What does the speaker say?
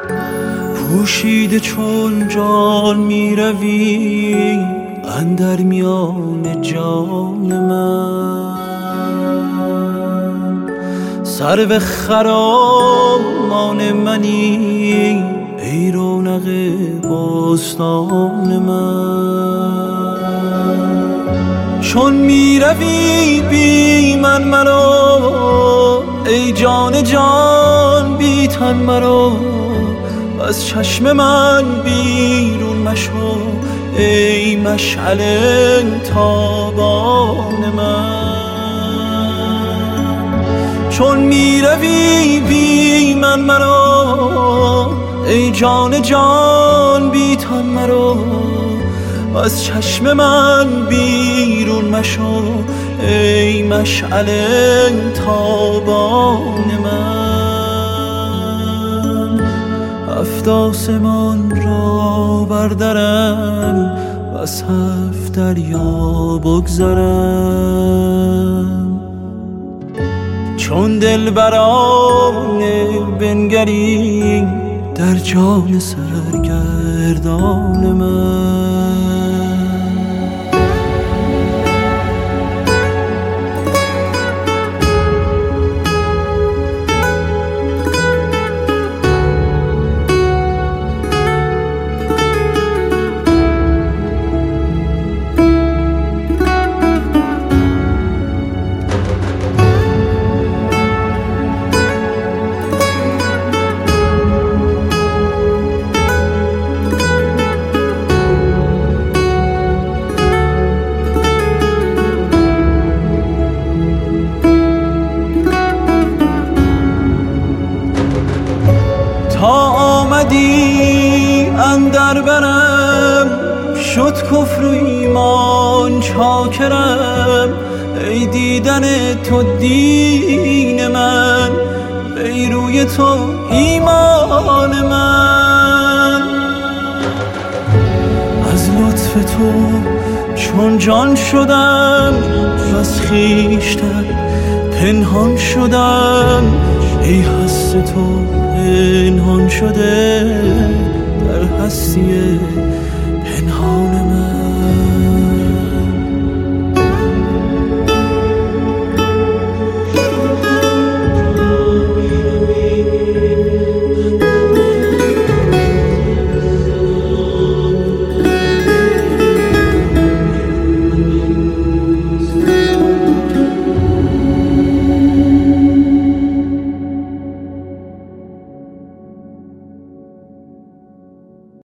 پوشیده چون جان می روی اندر میان جان من، سرو خرامان منی ای رونق باستان من. چون می روی بی من مرا ای جان جان بی تن مرا، از چشم من بیرون مشو ای مشعل تابان من. چون می روی بی من مرا ای جان جان بی تن مرا، از چشم من بیرون مشو ای مشعل تابان من. هفت آسمان را بردرم و از هفت دریا بگذرم، چون دلبران بنگری در جان سرگردان من. تا آمدی اندر برم شد کفر و ایمان چاکرم، ای دیدن تو دین من ای روی تو ایمان من. از لطف تو چون جان شدم از خویشتن پنهان شدم، ای هست تو پنهان شده در هستی پنهان